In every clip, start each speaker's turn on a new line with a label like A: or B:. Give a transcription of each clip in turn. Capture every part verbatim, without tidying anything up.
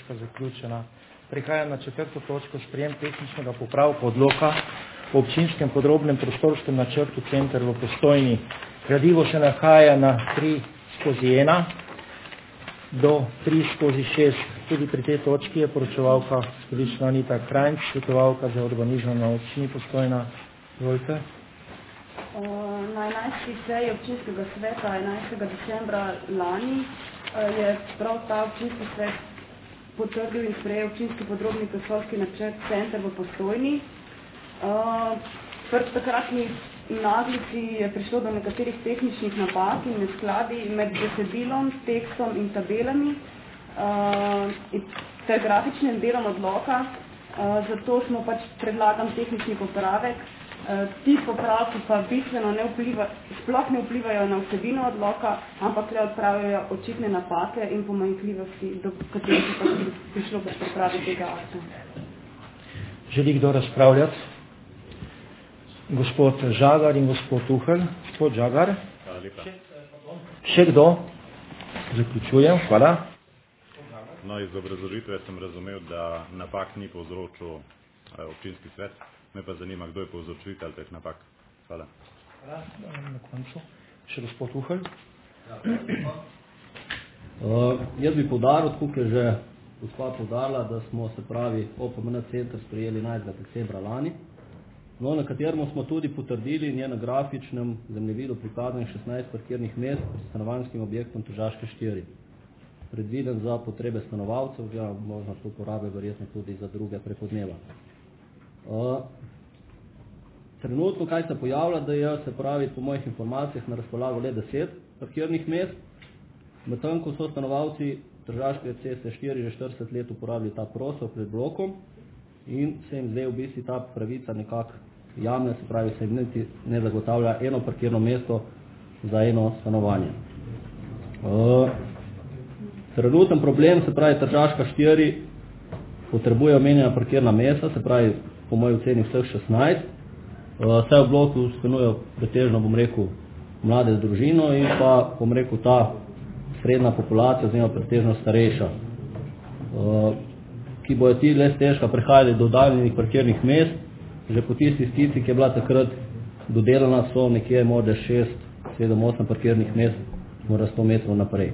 A: točka zaključena. Prehajam na četrto točko, sprejem tehničnega popravka odloka o občinskem podrobnem prostorskem načrtu Center v Postojni. Gradivo se nahaja na tri skozi ena do tri skozi šest. Tudi pri tej točki je poročevalka gospodična Anita Krajnc, svetovalka za urbanizem na občini Postojna. Izvolite.
B: Na enajsti seji občinskega sveta enajstega decembra lani je prav ta občinski svet potrdil in sprejel občinski podrobni prostorski načrt Center v Postojni. Pri takratni naglici je prišlo do nekaterih tehničnih napak in neskladij med besedilom, tekstom in tabelami ter grafičnim delom odloka. Zato smo pač predlagan tehnični popravek. Ti popravki pa bistveno ne vpliva, sploh ne vplivajo na vsebino odloka, ampak le odpravljajo očitne napake in pomanjkljivosti, do katerih je pač prišlo pri pripravi tega akta.
A: Želi kdo razpravljati? Gospod Žagar in gospod Uhelj. Gospod Žagar.
C: Hvala lepa.
A: Še kdo? Zaključujem. Hvala.
C: No, iz obrazložitve sem razumel, da napak ni povzročil eh, občinski svet. Me pa zanima, kdo je povzročitelj teh napak. Hvala.
A: Hvala. Na koncu. Še gospod Uhelj.
D: Uh, jaz bi poudaril, tako je že gospa poudarila, da smo se pravi O P M N center sprejeli enajstega decembra lani, no, na katerem smo tudi potrdili in je na grafičnem zemljevidu prikazanih šestnajst parkirnih mest s stanovanjskim objektom Tržaške štiri. Predviden za potrebe stanovalcev, oziroma možno uporabe verjetno tudi za druge preko dneva. Uh, trenutno, kaj se pojavlja, da je, se pravi, po mojih informacijah na razpolago le deset parkirnih mest, medtem ko so stanovalci Tržaške ceste štiri že štirideset let uporabili ta prostor pred blokom in se jim zdaj v bistvu ta pravica nekako javna, se pravi, se jim niti ne zagotavlja eno parkirno mesto za eno stanovanje. Uh, trenuten problem, se pravi, Tržaška štiri potrebuje omenjena parkirna mesta, se pravi, po moji oceni vseh šestnajst. Vse v bloku stanujejo pretežno, bom rekel, mlade z družino in pa, bom rekel, ta srednja populacija, oziroma pretežno starejša, ki bojo ti le stežka prehajali do daljnih parkirnih mest. Že po tisti skici, ki je bila takrat dodelana, so nekje morda šest, sedem, osem parkirnih mest, mora sto metrov naprej.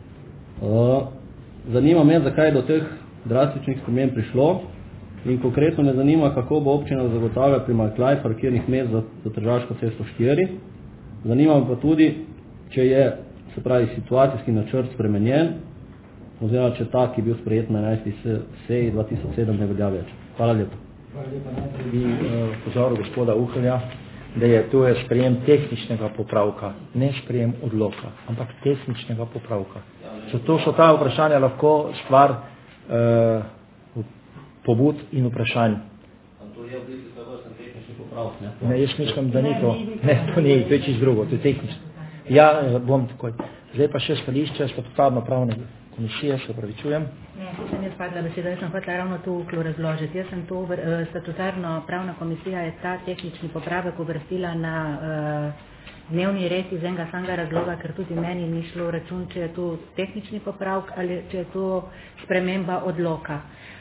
D: Zanima me, zakaj je do teh drastičnih sprememb prišlo. In konkretno me zanima, kako bo občina zagotavlja primanjkljaj parkirnih mest za, za Tržaško cesto štiri. Zanima me pa tudi, če je, se pravi, situacijski načrt spremenjen, oziroma če ta, ki je bil sprejet na enajsti seji dva tisoč sedem, ne velja več. Hvala lepa.
A: Hvala lepa. Najprej bi uh, pozoril gospoda Uhelja, da je to je sprejem tehničnega popravka, ne sprejem odloka, ampak tehničnega popravka. Zato so ta vprašanja lahko stvar uh, pobud in vprašanj.
D: To je v bistvu vrsten tehnični popravek, ne?
A: Ne, jaz mislim, da ni to. Ne, to ni, to je čisto drugo, to je tehnično. Ja, bom takoj. Zdaj pa še stališče statutarno-pravne komisije, se opravičujem.
E: Ne, sem jaz padla beseda, jaz sem hotela ravno to uklo razložiti. Jaz sem to, statutarno-pravna komisija je ta tehnični popravek uvrstila na uh, dnevni red iz enega samega razloga, ker tudi meni ni šlo račun, če je to tehnični popravek ali če je to sprememba odloka.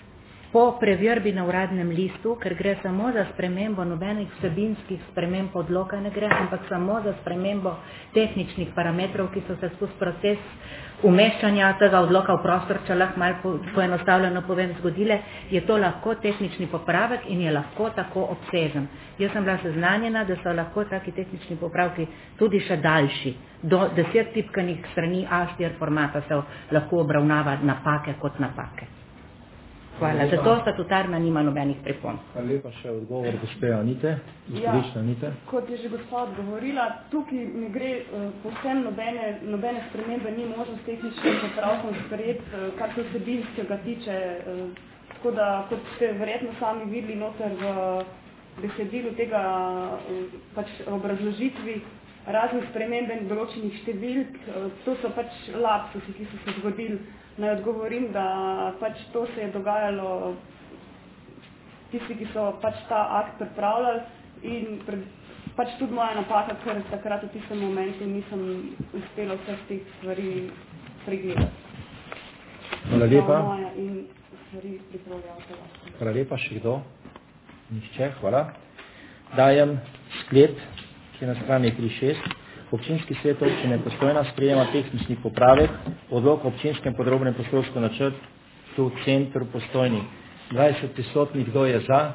E: Po preverbi na uradnem listu, ker gre samo za spremembo nobenih vsebinskih sprememb odloka ne gre, ampak samo za spremembo tehničnih parametrov, ki so se skozi proces umeščanja tega odloka v prostor, če lahko malo poenostavljeno povem, zgodile, je to lahko tehnični popravek in je lahko tako obsežen. Jaz sem bila seznanjena, da so lahko taki tehnični popravki tudi še daljši. Do deset tipkanih strani A štiri formata se lahko obravnava napake kot napake. Hvala. Zato statutarna nima nobenih pripomb.
A: Hvala lepa. Še odgovor gospe Anite.
B: Ja,
A: Anite.
B: kot je že gospa odgovorila, tukaj ne gre uh, povsem nobene, nobene spremembe, ni možnost tehničnim popravkom sprejeti, uh, kar se vsebinskega tiče. Uh, tako da, kot ste verjetno sami videli noter v besedilu tega uh, pač obrazložitvi raznih sprememb in določenih številk, uh, to so pač lapsusi, ki so se zgodili. Naj odgovorim, da pač to se je dogajalo tisti, ki so pač ta akt pripravljali in pred, pač tudi moja napaka, ker takrat v tistem momentu nisem uspela vseh teh stvari pregledati.
A: Hvala lepa.
B: In stvari pripravljavcev.
A: Hvala lepa, še kdo? Nihče, hvala. Dajem sklep, ki je na strani tri šest. Občinski svet občine Postojna sprejema tehnični popravek odlok o občinskem podrobnem prostorskem načrtu v centru Postojni. dvajset prisotnih, kdo je za?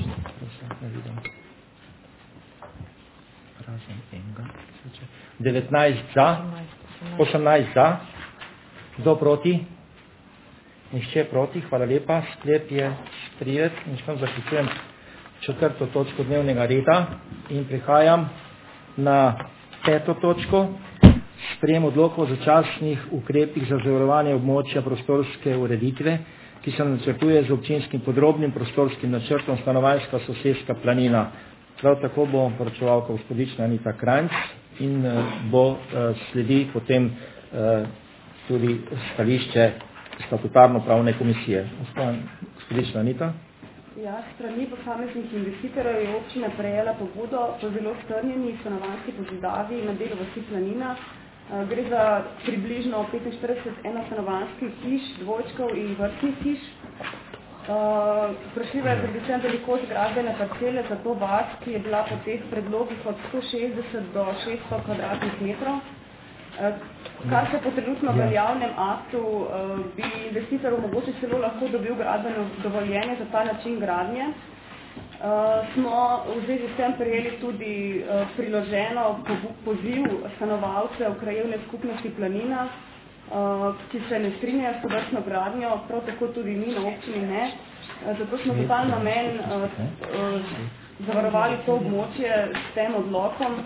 A: devetnajst za, osemnajst za, kdo proti? Nihče proti, hvala lepa, sklep je sprejet in štem zaključujem četrto točko dnevnega reda in prihajam na peto točko, sprejem odlokov o začasnih ukrepih za zavarovanje območja prostorske ureditve, ki se načrtuje z občinskim podrobnim prostorskim načrtom stanovanjska sosedska planina. Prav tako bo poročevalka gospodična Anita Kranjc in bo sledi potem tudi stališče statutarno-pravne komisije. Gospodična Anita.
B: Ja, strani posameznih investitorjev je občina prejela pobudo po zelo strnjeni stanovanjski pozidavi na delu vasi Planina. Gre za približno petinštirideset enostanovanjskih hiš, dvojčkov in vrstnih hiš. Vprašljiva je predvsem velikost gradbene parcele za to vas, ki je bila po teh predlogih od sto šestdeset do šeststo kvadratnih metrov. Kar se po trenutno veljavnem aktu bi investitor mogoče celo lahko dobil gradbeno dovoljenje za ta način gradnje. Smo v zvezi s tem prejeli tudi priloženo poziv stanovalcev krajevne skupnosti Planina, ki se ne strinjajo s tovrstno gradnjo, prav tako tudi mi na občini ne. Zato smo za ta namen zavarovali to območje s tem odlokom.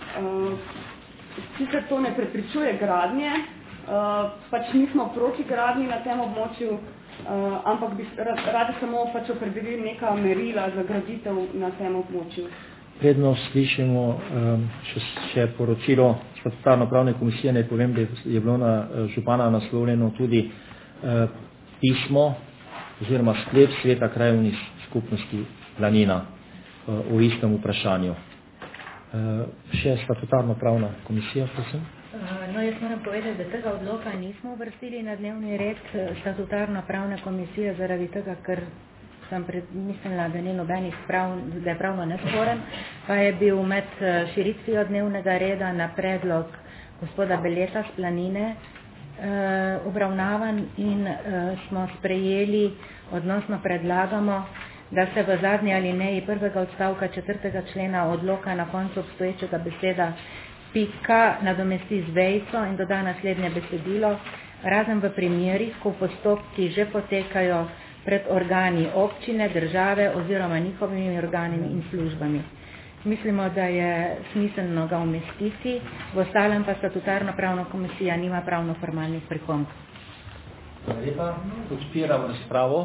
B: Sicer to ne prepričuje gradnje, pač nismo proti gradnji na tem območju, ampak bi radi samo pač opredelili neka merila za graditev na tem območju.
A: Predno slišimo še, še poročilo statutarno-pravne komisije, ne povem, da je bilo na župana naslovljeno tudi pismo oziroma sklep sveta krajevnih skupnosti Planina o istem vprašanju. Še statutarno-pravna komisija, prosim.
E: No, jaz moram povedati, da tega odloka nismo uvrstili na dnevni red statutarno-pravne komisije zaradi tega, ker sem pred, mislila, da ni nobenih prav, da je pravno nesporen, pa je bil med širitvijo dnevnega reda na predlog gospoda Beleta s Planine eh, obravnavan in eh, smo sprejeli, odnosno predlagamo, da se v zadnji alineji prvega odstavka četrtega člena odloka na koncu obstoječega beseda pika nadomesti z vejico in doda naslednje besedilo, razen v primerih, ko postopki že potekajo pred organi občine, države oziroma njihovimi organi in službami. Mislimo, da je smiselno ga umestiti, v ostalem pa statutarno-pravna komisija nima pravno-formalnih pripomb.
A: Hvala lepa. Odpiram razpravo.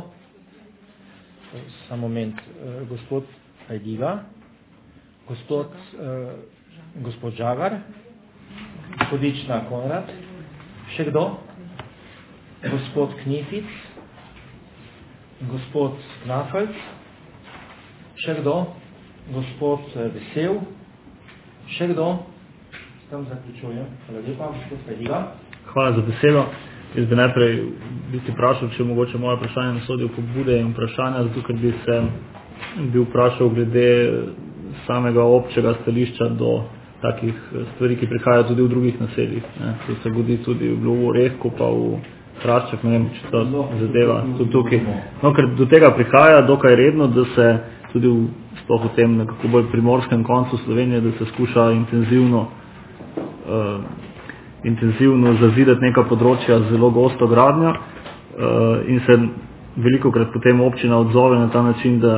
A: Samo moment. Gospod Ajdiga, gospod, eh, gospod Žagar, gospodična Konrad, še kdo? Gospod Knific, gospod Knafelc, še kdo? Gospod Vesel, še kdo? S tem zaključujem. Hvala lepa, gospod Ajdiga.
F: Hvala za besedo. Jaz bi najprej biti vprašal, če mogoče moje vprašanje nasodijo pobude in vprašanja, zato ker bi se bi vprašal glede samega občega stališča do takih stvari, ki prihajajo tudi v drugih naseljih. Ne. To se godi tudi v Orehku, pa v Hraščah, ne vem, če to zadeva tudi tukaj. No, ker do tega prihaja dokaj redno, da se tudi v, sploh v tem nekako bolj primorskem koncu Slovenije, da se skuša intenzivno uh, intenzivno zazidati neka področja z zelo gosto gradnjo uh, in se velikokrat potem občina odzove na ta način, da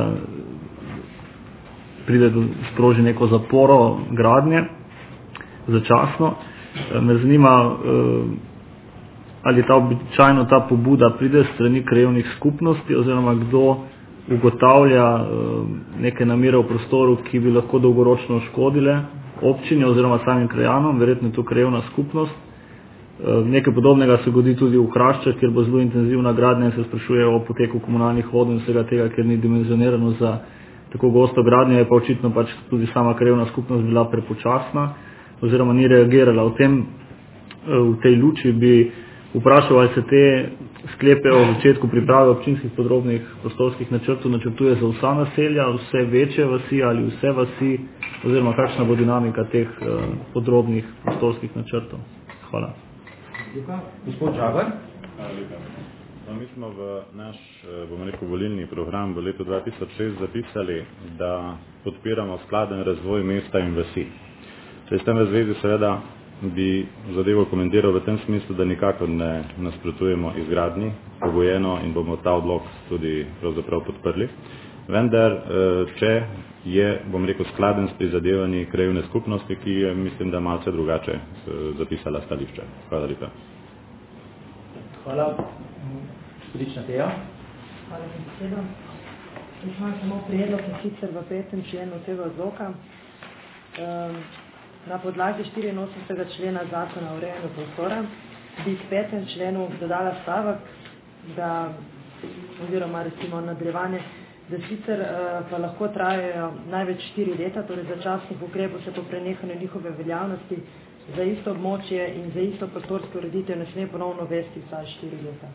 F: pride do sproži neko zaporo gradnje začasno. Uh, me zanima, uh, ali ta običajno ta pobuda pride strani krajevnih skupnosti oziroma kdo ugotavlja uh, neke namere v prostoru, ki bi lahko dolgoročno škodile občini oziroma samim krajanom, verjetno je to krajevna skupnost. Nekaj podobnega se godi tudi v Hraščah, kjer bo zelo intenzivna gradnja in se sprašuje o poteku komunalnih vod in vsega tega, ker ni dimenzionirano za tako gosto gradnjo, je pa očitno pač tudi sama krajevna skupnost bila prepočasna oziroma ni reagirala. V tem, v tej luči bi vprašal, ali se te sklepe o začetku priprave občinskih podrobnih prostorskih načrtov načrtuje za vsa naselja, vse večje vasi ali vse vasi, oziroma kakšna bo dinamika teh uh, podrobnih prostorskih načrtov. Hvala.
A: Gospod Žagar.
C: No, mi smo v naš, bomo rekel, volilni program v letu dva tisoč šest zapisali, da podpiramo skladen razvoj mesta in vasi. S tem v zvezi seveda bi zadevo komentiral v tem smislu, da nikakor ne nasprotujemo izgradnji, pogojeno in bomo ta odlok tudi pravzaprav podprli. Vendar, če je, bom rekel, skladen s prizadevanji krajevne skupnosti, ki je, mislim, da malce drugače zapisala stališče. Hvala lepa.
A: Hvala. Sprična Teja.
G: Hvala za besedo. Jaz imam samo predlog, in sicer v petem členu tega odloka. Um, na podlagi štiriinosemdesetega člena zakona o urejanju prostora bi v petem členu dodala stavek, da, oziroma recimo nadaljevanje, da sicer uh, pa lahko trajajo največ štiri leta, torej začasnih ukrepov se po prenehanju njihove veljavnosti za isto območje in za isto prostorsko ureditev ne sme ponovno vesti vsaj štiri leta.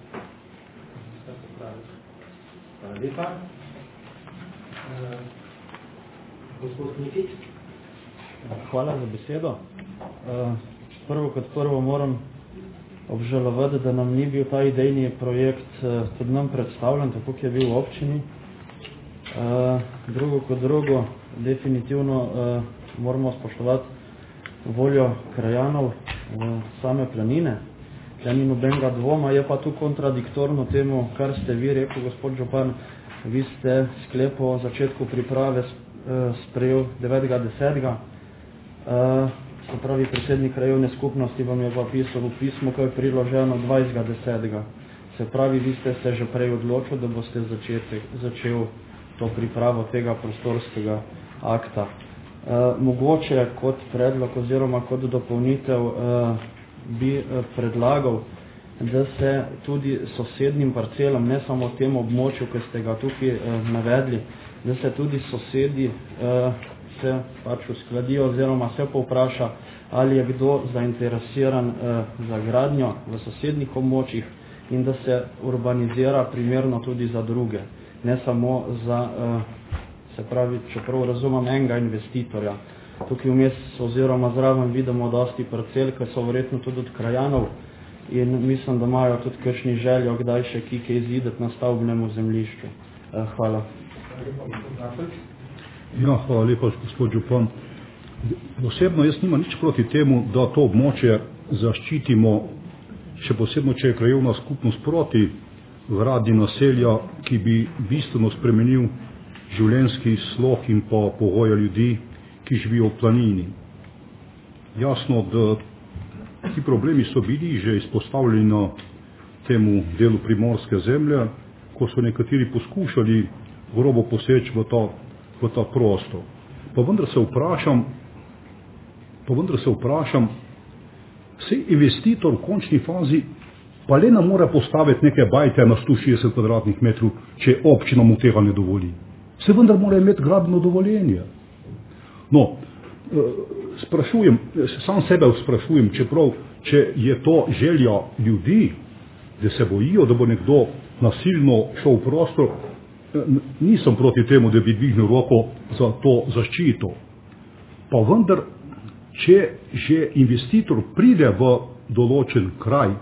A: Hvala lepa. Gospod Nikic.
D: Hvala za besedo. Prvo kot prvo moram obžalovati, da nam ni bil ta idejni projekt tudi nam predstavljen, tako kot je bil v občini. Drugo kot drugo, definitivno moramo spoštovati voljo krajanov v same planine. Ja, ni nobenega dvoma, je pa tu kontradiktorno temu, kar ste vi rekel, gospod župan. Vi ste sklep o začetku priprave sprejel devetega desetega Se pravi, predsednik krajevne skupnosti vam je pa pisal v pismo, ko je priloženo dvajsetega desetega Se pravi, vi ste se že prej odločili, da boste začetek, začel to pripravo tega prostorskega akta. E, mogoče kot predlog oziroma kot dopolnitev e, bi e, predlagal, da se tudi sosednjim parcelam, ne samo temu območju, ki ste ga tukaj e, navedli, da se tudi sosedi e, se pač uskladijo oziroma se povpraša, ali je kdo zainteresiran e, za gradnjo v sosednjih območjih in da se urbanizira primerno tudi za druge, ne samo za, e, se pravi, čeprav razumem, enega investitorja. Tukaj vmes oziroma zraven vidimo dosti parcel, ki so verjetno tudi od krajanov in mislim, da imajo tudi kakšni željo, kdaj še kike izideti na stavbnemu zemljišču. E, hvala.
H: Ja, hvala lepa, gospod župan. Osebno jaz nima nič proti temu, da to območje zaščitimo, še posebno, če je krajevna skupnost proti gradnji naselja, ki bi bistveno spremenil življenjski slog in pa pogoje ljudi, ki živijo v planini. Jasno, da ti problemi so bili že izpostavljeni na temu delu primorske zemlje, ko so nekateri poskušali grobo poseči v ta, v ta prostor. Pa vendar se vprašam, pa vendar se vprašam, vse investitor v končni fazi pa le ne more postaviti neke bajte na sto šestdeset kvadratnih metrov, če občina mu tega ne dovoli. Se vendar mora imeti gradbeno dovoljenje. No, sprašujem, sam sebe sprašujem, čeprav, če je to želja ljudi, da se bojijo, da bo nekdo nasilno šel v prostor, nisem proti temu, da bi dvignil roko za to zaščito. Pa vendar, če že investitor pride v določen kraj,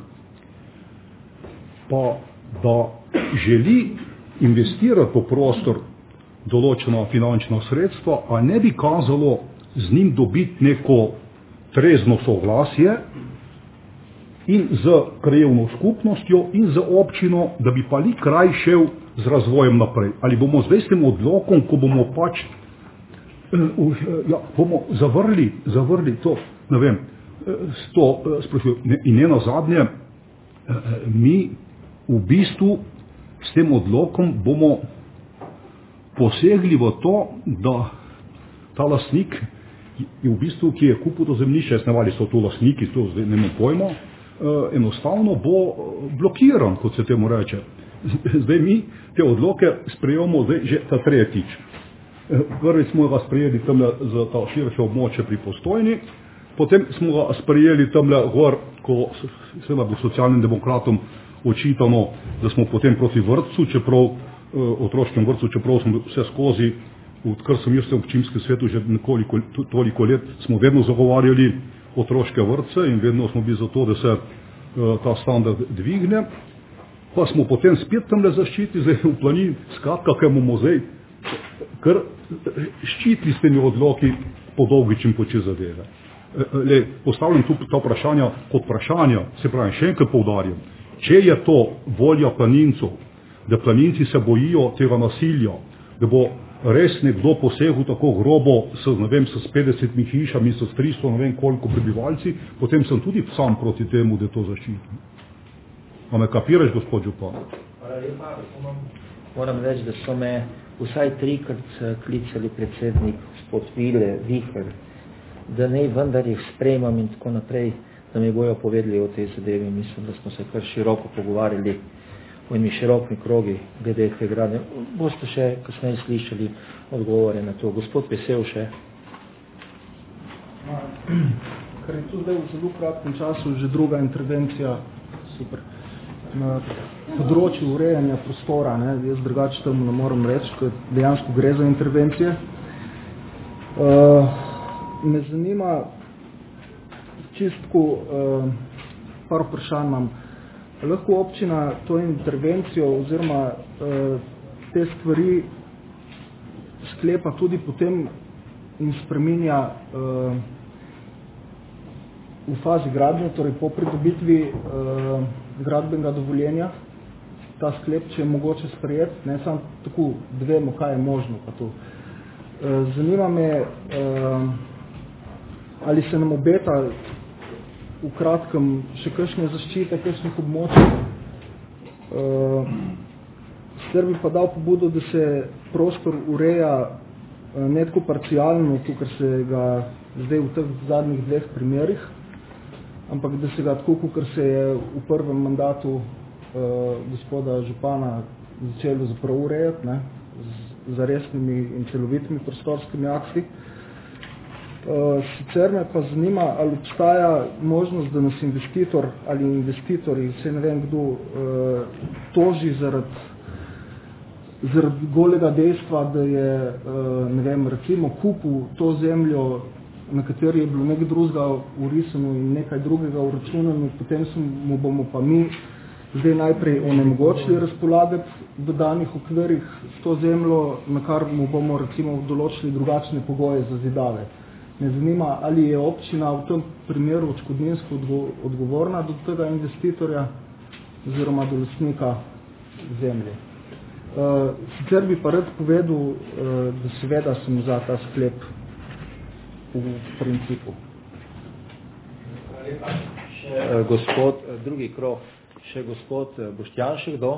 H: pa da želi investirati v prostor določena finančna sredstva, a ne bi kazalo z njim dobiti neko trezno soglasje in z krajevno skupnostjo in z občino, da bi pa li kraj šel z razvojem naprej. Ali bomo zdaj s tem odlokom, ko bomo pač ja, bomo zavrli, zavrli to, ne vem, to sprašujem. In ne nazadnje, mi v bistvu s tem odlokom bomo posegli v to, da ta lastnik je v bistvu, ki je kupil to zemljišče, jaz ne vali so to lastniki, to zdaj ne imam pojma, enostavno bo blokiran, kot se temu reče. Zdaj mi te odloke sprejemamo zdaj že ta tretjič. Prvič smo ga sprejeli tam za ta širše območje pri Postojni, Potem smo ga sprejeli tamle gor, ko seveda bo socialnim demokratom očitano, da smo potem proti vrtcu, čeprav otroškem vrtcu, čeprav smo vse skozi, odkar sem jaz v občinskem svetu že nekoliko, toliko let, smo vedno zagovarjali otroške vrtce in vedno smo bili za to, da se ta standard dvigne. Pa smo potem spet tamle zaščiti, zdaj v Planini, skratka, kaj bomo zdaj, ker ščitili s temi odloki po dolgič in po čez zadeve. Le, postavljam tu ta vprašanja kot vprašanja, se pravi, še enkrat poudarjam, če je to volja planincov, da planinci se bojijo tega nasilja, da bo res nekdo posegel tako grobo s, ne vem, s petdesetimi hišami, s tristo, ne vem koliko prebivalci, potem sem tudi sam proti temu, da to zaščitim. A me kapiraš, gospod župan?
A: Moram reči, da so me vsaj trikrat klicali predsednik, gospod Vile, Viher, da ne vendar jih sprejemam in tako naprej, da mi bojo povedali o tej zadevi. Mislim, da smo se kar široko pogovarjali v eni široki krogi glede te gradnje. Boste še kasneje slišali odgovore na to. Gospod Vesel še.
I: Ker je tu zdaj v zelo kratkem času že druga intervencija, super, na področju urejanja prostora, ne, jaz drugače temu ne moram reči, ker dejansko gre za intervencije. Uh, me zanima čistko, uh, par vprašanj imam. Lahko občina to intervencijo oziroma uh, te stvari sklepa tudi potem in spreminja uh, v fazi gradnje, torej po pridobitvi uh, gradbenega dovoljenja, ta sklep, če je mogoče sprejeti, ne samo tako, da vemo, kaj je možno. Pa to. Uh, zanima me, uh, ali se nam obeta v kratkem še kakšne zaščite, kakšnih območij. Uh, Sicer bi pa dal pobudo, da se prostor ureja uh, ne tako parcialno, tukaj se ga zdaj v teh zadnjih dveh primerih, ampak da se ga tako, kot se je v prvem mandatu uh, gospoda župana začelo zapravo urejati, ne, z, z resnimi in celovitimi prostorskimi akti. Uh, sicer me pa zanima, ali obstaja možnost, da nas investitor ali investitorji, vse ne vem kdo, uh, toži zaradi zaradi golega dejstva, da je, uh, ne vem, recimo kupil to zemljo, na kateri je bilo nekaj drugega urisano in nekaj drugega uračunano, potem mu bomo pa mi zdaj najprej onemogočili razpolagati v danih okvirih s to zemljo, na kar mu bomo recimo določili drugačne pogoje za zidave. Me zanima, ali je občina v tem primeru odškodninsko odgovorna do tega investitorja oziroma do lastnika zemlje. Uh, sicer bi pa rad povedal, uh, da seveda sem za ta sklep v principu.
A: Še, gospod, drugi krog, še gospod Boštjan, še kdo?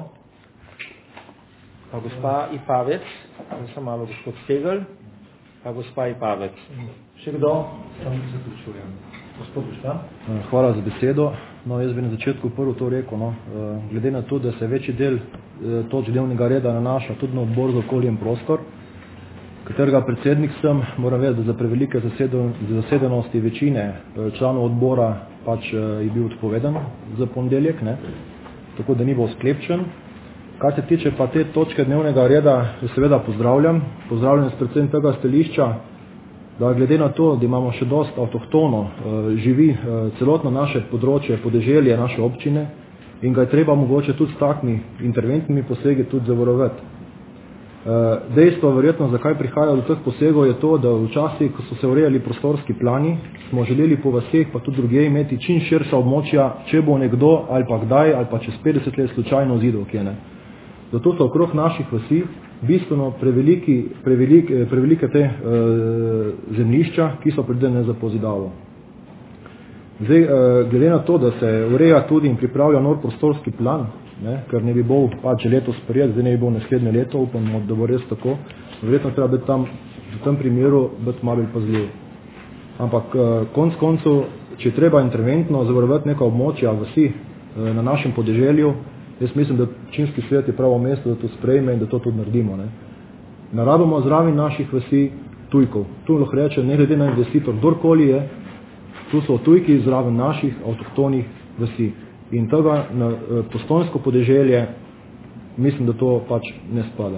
A: Pa gospa Ipavec, sem malo gospod Stegel, pa gospa Ipavec. Še kdo? Sam zaključujem. Gospod Boštjan.
D: Hvala za besedo. No, jaz bi na začetku prvo to rekel, no, glede na to, da se večji del točk dnevnega reda nanaša tudi na odbor za okolje in prostor, katerega predsednik sem, moram vedeti, da za prevelike zasedenosti večine članov odbora pač je bil odpovedan za ponedeljek, ne, tako da ni bil sklepčen. Kar se tiče pa te točke dnevnega reda, seveda pozdravljam, pozdravljam s predvsem tega stališča, da glede na to, da imamo še dost avtohtono, živi celotno naše področje, podeželje naše občine in ga je treba mogoče tudi s takimi interventnimi posegi tudi zavarovati. Dejstvo verjetno, zakaj prihaja do teh posegov, je to, da včasih, ko so se urejali prostorski plani, smo želeli po vaseh pa tudi drugje imeti čim širša območja, če bo nekdo ali pa kdaj ali pa čez petdeset let slučajno zidov kje ne. Zato so okrog naših vasi bistveno preveliki, prevelike, prevelike te e, zemljišča, ki so predvidene za pozidavo. Zdaj, e, glede na to, da se ureja tudi in pripravlja nov prostorski plan, ne, ker ne bi bil pač letos sprejet, zdaj ne bi bil naslednje leto, upamo, da bo res tako, verjetno treba biti tam v tem primeru biti malo pazljiv. Ampak e, konc koncu, če je treba interventno zavarovati neka območja vasi e, na našem podeželju, jaz mislim, da občinski svet je pravo mesto, da to sprejme in da to tudi naredimo. Ne, ne rabimo zraven naših vasi tujkov. Tu lahko reče, ne glede na investitor, kdorkoli je,
I: Tu so tujki zraven naših avtohtonih vasi. In tega na postojnsko podeželje, mislim, da to pač ne spada.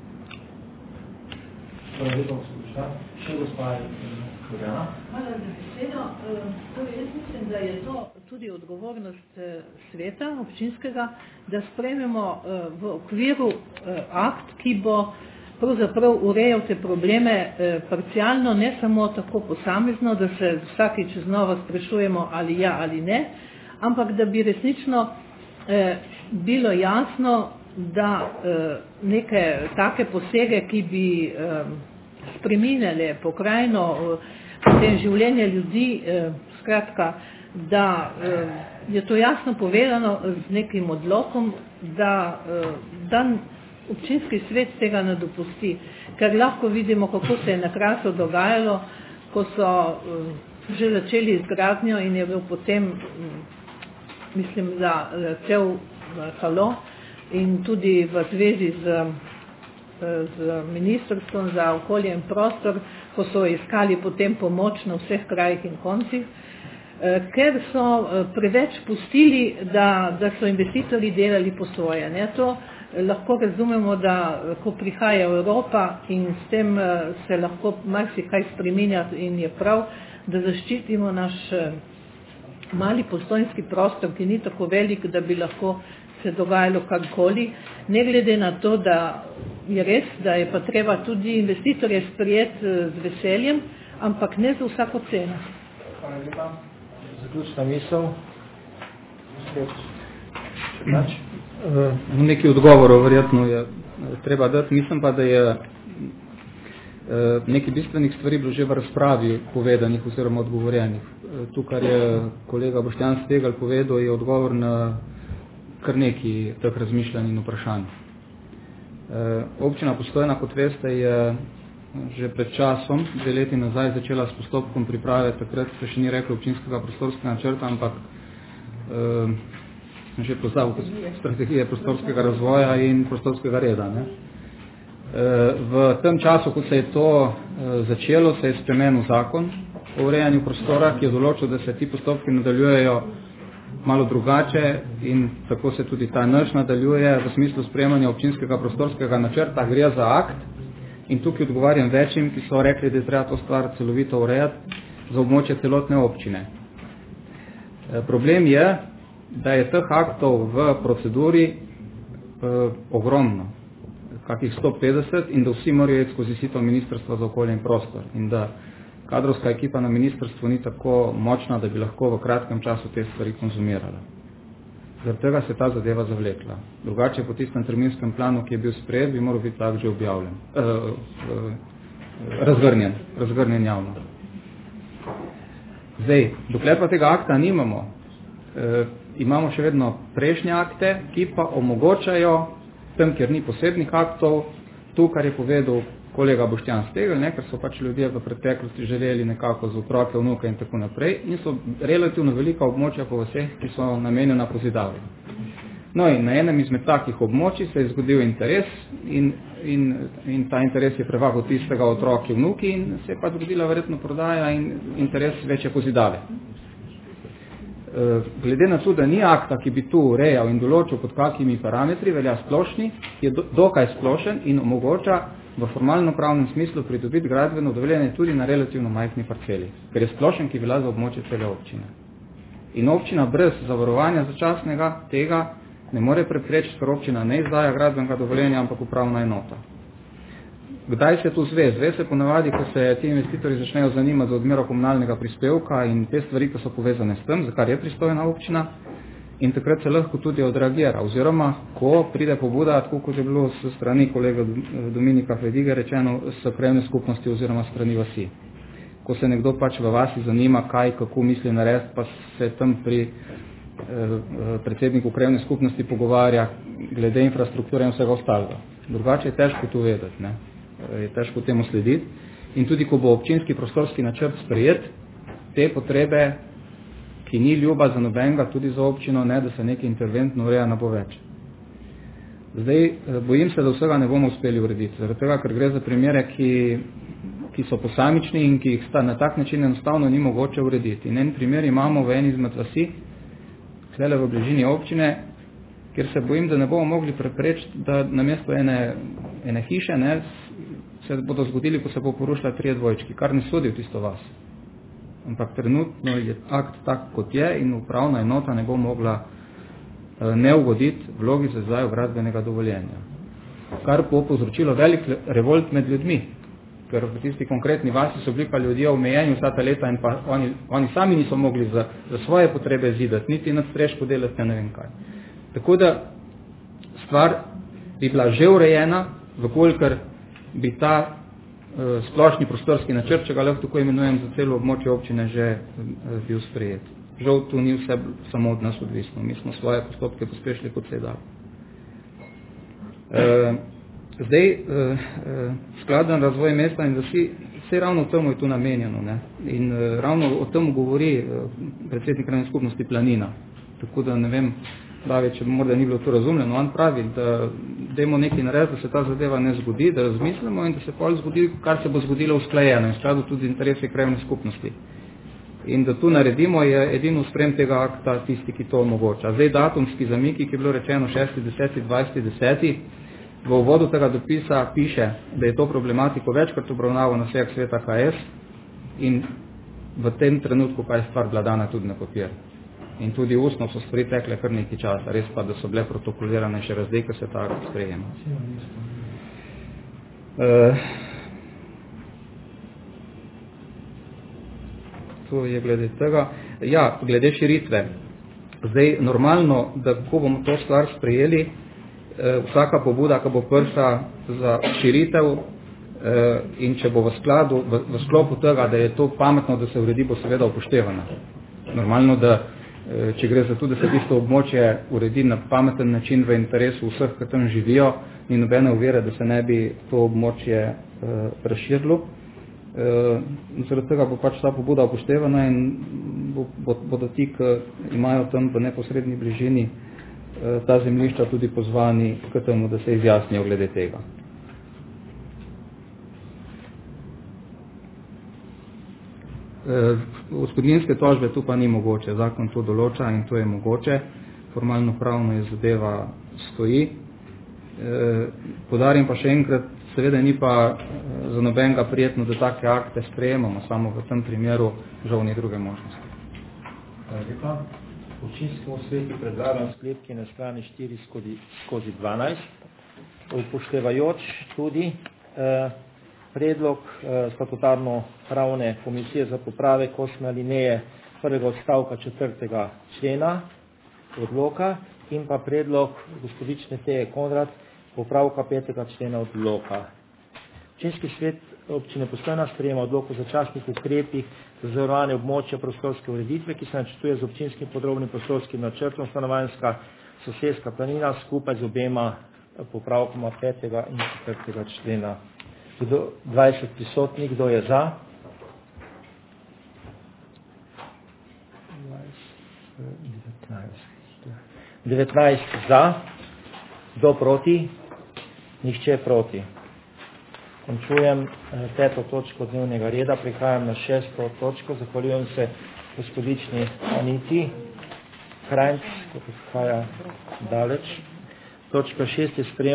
J: Hvala za besedo. Torej, jaz mislim, da je to tudi odgovornost sveta občinskega, da sprejmemo v okviru akt, ki bo pravzaprav urejal te probleme parcialno, ne samo tako posamezno, da se vsakič znova sprašujemo ali ja ali ne, ampak da bi resnično bilo jasno, da neke take posege, ki bi spreminjale pokrajino, potem življenje ljudi, skratka, da je to jasno povedano z nekim odlokom, da, da občinski svet tega ne dopusti, ker lahko vidimo, kako se je na Krasu dogajalo, ko so že začeli izgradnjo in je bil potem, mislim, za cel halo in tudi v zvezi z, z ministrstvom za okolje in prostor, ko so iskali potem pomoč na vseh krajih in koncih, ker so preveč pustili, da, da so investitorji delali po svoje. Ne? To lahko razumemo, da ko prihaja Evropa in s tem se lahko marsikaj spreminja in je prav, da zaščitimo naš mali postojnski prostor, ki ni tako velik, da bi lahko se dogajalo karkoli, ne glede na to, da je res, da je pa treba tudi investitorje sprejeti z veseljem, ampak ne za vsako ceno.
A: Hvala lepa. Zaključna misel.
K: V neki odgovoru verjetno je treba dati. Mislim pa, da je nekaj bistvenih stvari bilo že v razpravi povedanih oziroma odgovorjenih. Tu, kar je kolega Boštjan Stegelj povedal, je odgovor na kar nekaj teh razmišljanj in vprašanj. Občina Postojna, kot veste, je že pred časom, dve leti nazaj, začela s postopkom priprave, takrat se še ni reklo občinskega prostorskega načrta, ampak eh, sem že poznal strategije prostorskega razvoja in prostorskega reda. Ne? Eh, v tem času, ko se je to eh, začelo, se je spremenil zakon o urejanju prostora, ki je določil, da se ti postopki nadaljujejo malo drugače in tako se tudi ta naš nadaljuje v smislu sprejemanja občinskega prostorskega načrta. Gre za akt in tukaj odgovarjam večjim, ki so rekli, da je treba to stvar celovito urejati za območje celotne občine. E, problem je, da je teh aktov v proceduri e, ogromno, kakih sto petdeset, in da vsi morajo iti skozi sito Ministrstva za okolje in prostor in da kadrovska ekipa na ministrstvu ni tako močna, da bi lahko v kratkem času te stvari konzumirala. Zaradi tega se ta zadeva zavlekla. Drugače po tistem terminskem planu, ki je bil sprejet, bi moral biti tak že objavljen, uh, uh, razgrnjen, razgrnjen javno. Zdaj, dokler pa tega akta nimamo, uh, imamo še vedno prejšnje akte, ki pa omogočajo tem, kjer ni posebnih aktov, tu, kar je povedal kolega Boštjan Stegelj, ne, ker so pač ljudje v preteklosti želeli nekako z otroke, vnuke in tako naprej, in so relativno velika območja po vseh, ki so namenjena pozidavi. No in na enem izmed takih območij se je zgodil interes in, in, in ta interes je prevagal tistega otroke, vnuki in se je pa zgodila verjetno prodaja in interes večje pozidave. Glede na to, da ni akta, ki bi tu urejal in določil pod kakimi parametri, velja splošni, je do, dokaj splošen in omogoča v formalno-pravnem smislu pridobiti gradbeno dovoljenje tudi na relativno majhni parceli, ker je splošen, ki velja za območje cele občine. In občina brez zavarovanja začasnega tega ne more preprečiti, ker občina ne izdaja gradbenega dovoljenja, ampak upravna enota. Kdaj se tu zve? Zve se ponavadi, ko se ti investitorji začnejo zanimati za odmero komunalnega prispevka in te stvari, ki so povezane s tem, za kar je pristojna občina, in takrat se lahko tudi odreagira. Oziroma, ko pride pobuda, tako kot je bilo s strani kolega Dominika Fediga rečeno, s krajevne skupnosti oziroma strani vasi. Ko se nekdo pač v vasi zanima, kaj, kako misli narediti, pa se tam pri eh, predsedniku krajevne skupnosti pogovarja glede infrastrukture in vsega ostalega. Drugače je težko to vedeti, ne? Je težko temu slediti. In tudi, ko bo občinski prostorski načrt sprejet, te potrebe, ki ni ljuba za nobenega, tudi za občino, ne, da se nekaj interventno ureja, ne bo več. Zdaj, bojim se, da vsega ne bomo uspeli urediti, zaradi tega, ker gre za primere, ki, ki so posamični in ki jih sta na tak način enostavno ni mogoče urediti. In en primer imamo v eni izmed vasi, tlele v bližini občine, kjer se bojim, da ne bomo mogli preprečiti, da namesto ene, ene hiše ne, se bodo zgodili, ko se bo porušila trije dvojčki, kar ne sodi v tisto vas. Ampak trenutno je akt tak, kot je in upravna enota ne bo mogla ne ugoditi vlogi za izdajo gradbenega dovoljenja. Kar bo povzročilo velik revolt med ljudmi, ker v tisti konkretni vasi so bili pa ljudje omejeni vsa ta leta in pa oni, oni sami niso mogli za, za svoje potrebe zidati, niti nad strežko delati, ne vem kaj. Tako da stvar bi bila že urejena, vkolikor bi ta uh, splošni prostorski načrt, če ga lahko tako imenujem, za celo območje občine že uh, bil sprejet. Žal tu ni vse samo od nas odvisno. Mi smo svoje postopke pospešili, kot se je dalo. Uh, zdaj, uh, uh, skladen razvoj mesta in vsi, vse ravno v temu je tu namenjeno. Ne? In uh, ravno o tem govori uh, predsednik krajne skupnosti Planina. Tako da ne vem, David, če morda ni bilo to razumljeno, on pravi, da dajmo nekaj narediti, da se ta zadeva ne zgodi, da razmislimo in da se pol zgodi, kar se bo zgodilo usklajeno in skladu tudi interesi krajne skupnosti. In da tu naredimo, je edino sprem tega akta tisti, ki to omogoča. Zdaj datumski zamiki, ki je bilo rečeno šesti deseti dvajseti deseti, v uvodu tega dopisa piše, da je to problematiko večkrat obravnavo na sejah sveta H S in v tem trenutku pa je stvar bila dana tudi na papir. In tudi ustno so stvari tekle kar nekaj časa, res pa, da so bile protokolirane še razdej, ko se ta akt sprejema. Uh, to je glede tega. Ja, glede širitve. Zdaj, normalno, da ko bomo to stvar sprejeli, eh, vsaka pobuda, ko bo prišla za širitev eh, in če bo v skladu, v, v sklopu tega, da je to pametno, da se uredi, bo seveda upoštevana. Normalno, da eh, če gre za to, da se tisto območje uredi na pameten način v interesu vseh, ki tam živijo, ni nobene uvere, da se ne bi to območje eh, razširilo. Uh, zaradi tega bo pač ta pobuda upoštevana in bo, bo, bodo ti, ki imajo tam v neposredni bližini uh, ta zemljišča tudi pozvani k temu, da se izjasnijo glede tega. Uh, gospodinske tožbe tu pa ni mogoče, zakon to določa in to je mogoče, formalno pravno je zadeva stoji. Uh, podarim pa še enkrat, seveda ni pa za nobenega prijetno, da take akte sprejemamo, samo v tem primeru žal ni druge možnosti.
A: Lepa. V občinskemu svetu predlagam sklep, ki je na strani štiri skozi dvanajst, upoštevajoč tudi eh, predlog eh, statutarno-pravne komisije za popravek osme alineje prvega odstavka četrtega člena odloka in pa predlog gospodične Teje Konrad popravka petega člena odloka. Občinski svet občine Postojna sprejema odlok o začasnih ukrepih za zavarovanje območja prostorske ureditve, ki se načrtuje z občinskim podrobnim prostorskim načrtom stanovanjska sosedska planina skupaj z obema popravkoma petega in četrtega člena. Kdo, dvajset prisotnih, kdo je za? devetnajst za, kdo proti? Nihče proti. Končujem peto točko dnevnega reda, prihajam na šesto točko. Zahvaljujem se gospodični Aniti Krajnc, ko prihaja daleč. Točka šest je sprejem